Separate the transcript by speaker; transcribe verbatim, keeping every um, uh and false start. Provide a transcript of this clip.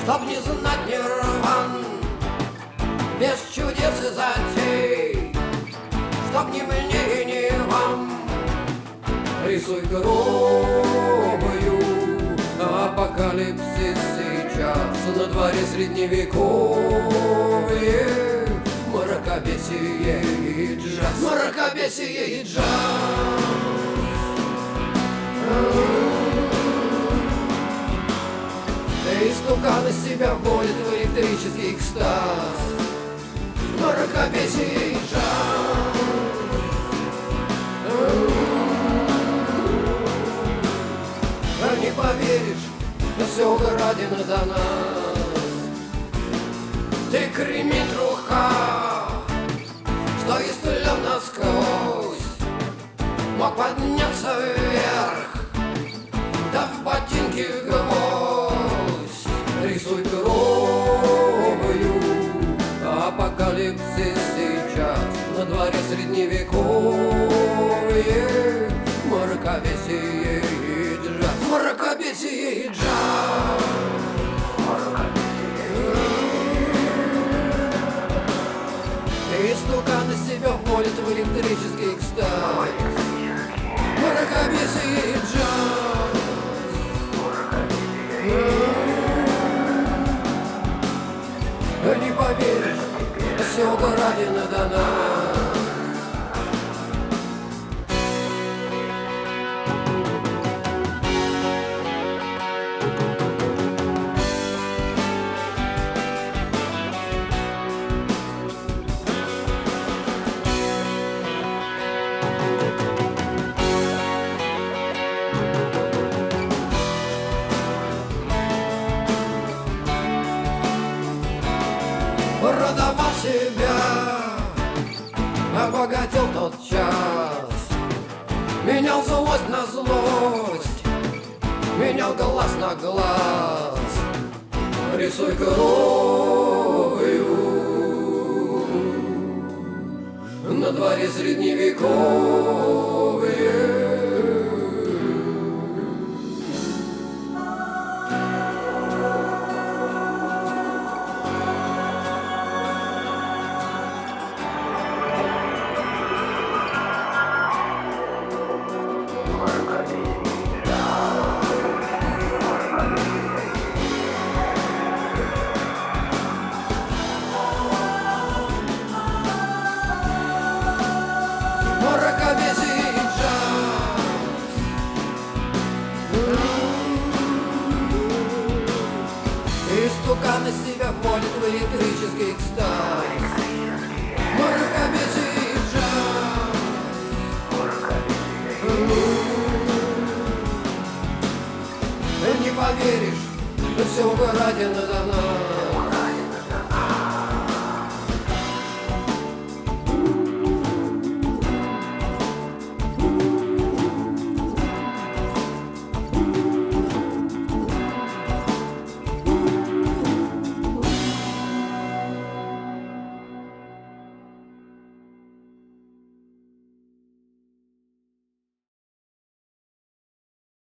Speaker 1: Чтоб не знать нирван, без чудес и затей, чтоб ни мне и ни вам. Рисуй грубую апокалипсис сейчас. На дворе средневековье, мракобесие и джаз. Мракобесие и джаз. Истукан из себя вводит в электрический экстаз. Мракобесие и джаз. Не поверишь, но все украдено до нас. Ты кремень в руках, что истлел насквозь, мог подняться вверх, да в ботинке гвоздь. Рисуй грубую апокалипсис сейчас. На дворе средневековье, мракобесие и джаз. Мракобесие и джаз. Истукан из себя вводит в электрический экстаз. Мракобесие и джаз. Не поверишь, все украдено до нас. Продавал себя, обогатил тот час. Менял злость на злость, менял глаз на глаз. Рисуй кровью на дворе средневековье. Мракобесие и джаз. Истукан из себя вводит в электрический экстаз. Мракобесие и джаз. Не поверишь, но все украдено до нас.